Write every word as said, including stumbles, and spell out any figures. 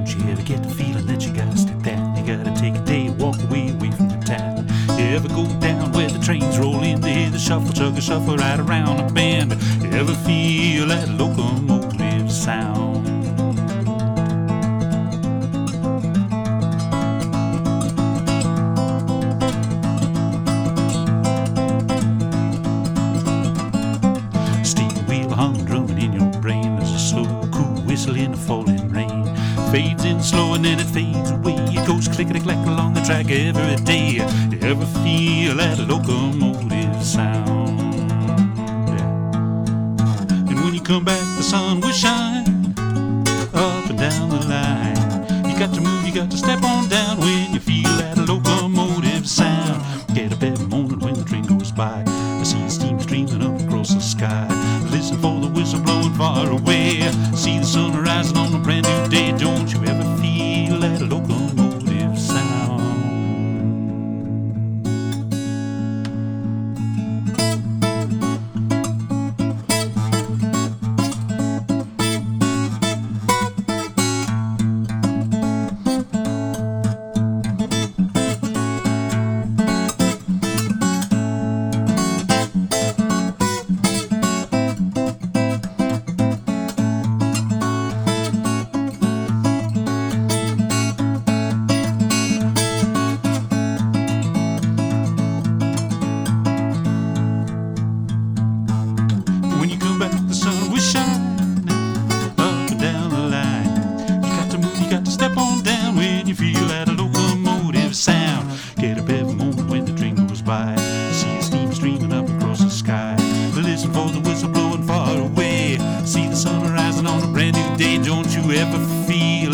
Don't you ever get the feeling that you gotta step down? You gotta take a day, walk away, away from the town. You ever go down where the trains roll in to hear the shuffle, chug a shuffle right around the bend? You ever feel that locomotive sound? Steering wheel hum drumming in your brain. There's a slow, cool whistle in the falling rain. Fades in slow and then it fades away. It goes clickety-clack along the track every day. You ever feel that locomotive sound? Yeah. And when you come back, the sun will shine up and down the line. You got to move, you got to step on down when you feel that locomotive sound. Get up every morning when the train goes by. I see the steam streaming up across the sky. Listen for the whistle blowing far away. See the sun rising on a brand new day. Don't you ever feel that locomotive sound? When you come back, the sun will shine up and down the line. You got to move, you got to step on down when you feel that locomotive sound. Get up every moment when the train goes by. See the steam streaming up across the sky. Listen for the whistle blowing far away. See the sun rising on a brand new day. Don't you ever feel